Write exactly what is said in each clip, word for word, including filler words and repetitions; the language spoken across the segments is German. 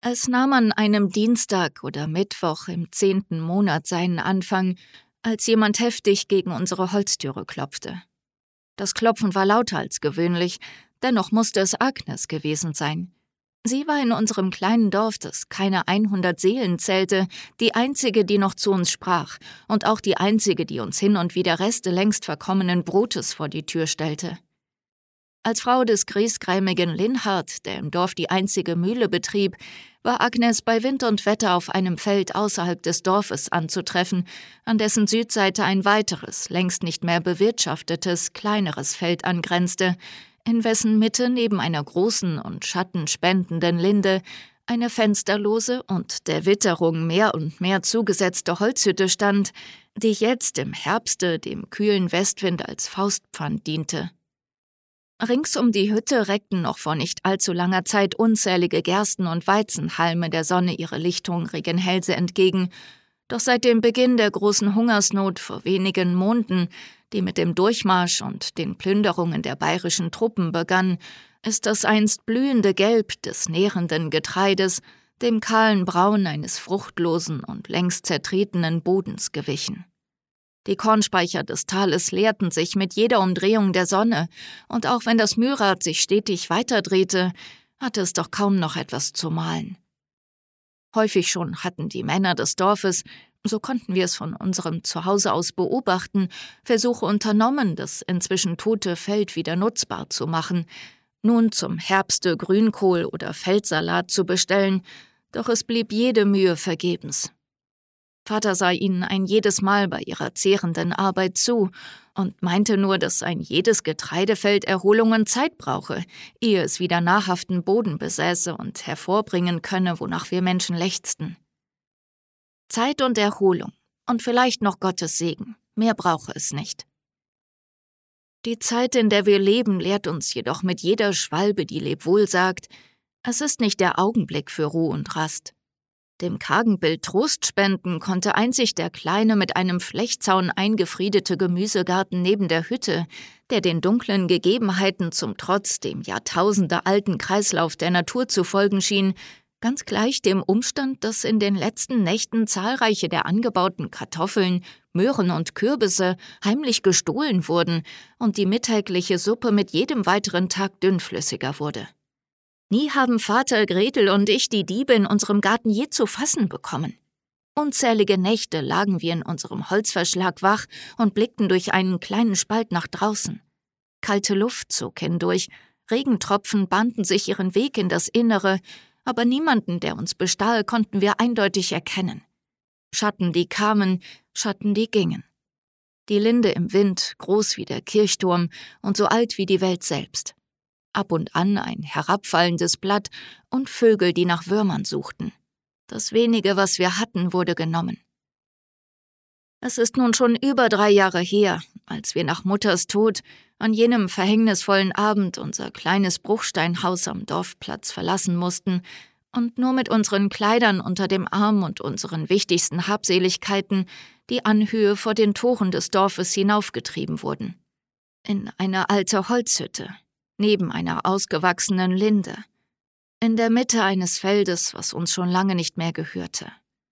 Es nahm an einem Dienstag oder Mittwoch im zehnten Monat seinen Anfang, als jemand heftig gegen unsere Holztüre klopfte. Das Klopfen war lauter als gewöhnlich, dennoch musste es Agnes gewesen sein. Sie war in unserem kleinen Dorf, das keine hundert Seelen zählte, die einzige, die noch zu uns sprach und auch die einzige, die uns hin und wieder Reste längst verkommenen Brotes vor die Tür stellte. Als Frau des griesgrämigen Linhart, der im Dorf die einzige Mühle betrieb, war Agnes bei Wind und Wetter auf einem Feld außerhalb des Dorfes anzutreffen, an dessen Südseite ein weiteres, längst nicht mehr bewirtschaftetes, kleineres Feld angrenzte, in wessen Mitte neben einer großen und schattenspendenden Linde eine fensterlose und der Witterung mehr und mehr zugesetzte Holzhütte stand, die jetzt im Herbste dem kühlen Westwind als Faustpfand diente. Rings um die Hütte reckten noch vor nicht allzu langer Zeit unzählige Gersten- und Weizenhalme der Sonne ihre lichthungrigen Hälse entgegen, doch seit dem Beginn der großen Hungersnot vor wenigen Monaten, die mit dem Durchmarsch und den Plünderungen der bayerischen Truppen begann, ist das einst blühende Gelb des nährenden Getreides dem kahlen Braun eines fruchtlosen und längst zertretenen Bodens gewichen. Die Kornspeicher des Tales leerten sich mit jeder Umdrehung der Sonne, und auch wenn das Mühlrad sich stetig weiterdrehte, hatte es doch kaum noch etwas zu mahlen. Häufig schon hatten die Männer des Dorfes, so konnten wir es von unserem Zuhause aus beobachten, Versuche unternommen, das inzwischen tote Feld wieder nutzbar zu machen, nun zum Herbste Grünkohl oder Feldsalat zu bestellen, doch es blieb jede Mühe vergebens. Vater sah ihnen ein jedes Mal bei ihrer zehrenden Arbeit zu und meinte nur, dass ein jedes Getreidefeld Erholung und Zeit brauche, ehe es wieder nahrhaften Boden besäße und hervorbringen könne, wonach wir Menschen lechzten. Zeit und Erholung und vielleicht noch Gottes Segen, mehr brauche es nicht. Die Zeit, in der wir leben, lehrt uns jedoch mit jeder Schwalbe, die Lebwohl sagt, es ist nicht der Augenblick für Ruhe und Rast. Dem kargen Bild Trost spenden konnte einzig der kleine, mit einem Flechtzaun eingefriedete Gemüsegarten neben der Hütte, der den dunklen Gegebenheiten zum Trotz dem jahrtausendealten Kreislauf der Natur zu folgen schien, ganz gleich dem Umstand, dass in den letzten Nächten zahlreiche der angebauten Kartoffeln, Möhren und Kürbisse heimlich gestohlen wurden und die mittägliche Suppe mit jedem weiteren Tag dünnflüssiger wurde. Nie haben Vater, Gretel und ich die Diebe in unserem Garten je zu fassen bekommen. Unzählige Nächte lagen wir in unserem Holzverschlag wach und blickten durch einen kleinen Spalt nach draußen. Kalte Luft zog hindurch, Regentropfen bahnten sich ihren Weg in das Innere, aber niemanden, der uns bestahl, konnten wir eindeutig erkennen. Schatten, die kamen, Schatten, die gingen. Die Linde im Wind, groß wie der Kirchturm und so alt wie die Welt selbst. Ab und an ein herabfallendes Blatt und Vögel, die nach Würmern suchten. Das wenige, was wir hatten, wurde genommen. Es ist nun schon über drei Jahre her, als wir nach Mutters Tod an jenem verhängnisvollen Abend unser kleines Bruchsteinhaus am Dorfplatz verlassen mussten und nur mit unseren Kleidern unter dem Arm und unseren wichtigsten Habseligkeiten die Anhöhe vor den Toren des Dorfes hinaufgetrieben wurden. In eine alte Holzhütte, neben einer ausgewachsenen Linde, in der Mitte eines Feldes, was uns schon lange nicht mehr gehörte.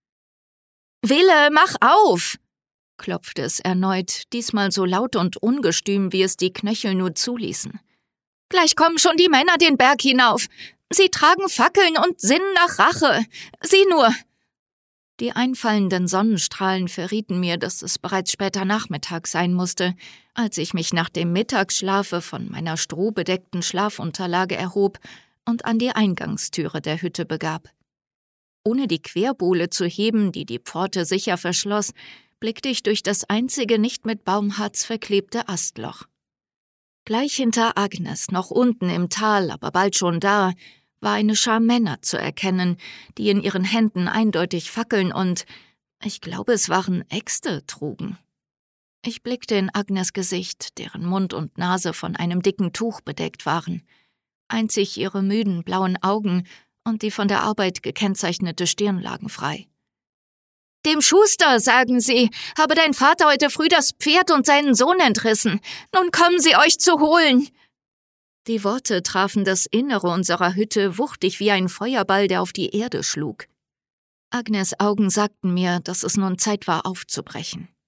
»Wille, mach auf!« klopfte es erneut, diesmal so laut und ungestüm, wie es die Knöchel nur zuließen. »Gleich kommen schon die Männer den Berg hinauf. Sie tragen Fackeln und sinnen nach Rache. Sieh nur!« Die einfallenden Sonnenstrahlen verrieten mir, dass es bereits später Nachmittag sein musste, als ich mich nach dem Mittagsschlafe von meiner strohbedeckten Schlafunterlage erhob und an die Eingangstüre der Hütte begab. Ohne die Querbohle zu heben, die die Pforte sicher verschloss, blickte ich durch das einzige nicht mit Baumharz verklebte Astloch. Gleich hinter Agnes, noch unten im Tal, aber bald schon da, war eine Schar Männer zu erkennen, die in ihren Händen eindeutig Fackeln und, ich glaube, es waren Äxte trugen. Ich blickte in Agnes' Gesicht, deren Mund und Nase von einem dicken Tuch bedeckt waren. Einzig ihre müden blauen Augen und die von der Arbeit gekennzeichnete Stirn lagen frei. »Dem Schuster, sagen sie, habe dein Vater heute früh das Pferd und seinen Sohn entrissen. Nun kommen sie euch zu holen!« Die Worte trafen das Innere unserer Hütte wuchtig wie ein Feuerball, der auf die Erde schlug. Agnes' Augen sagten mir, dass es nun Zeit war, aufzubrechen.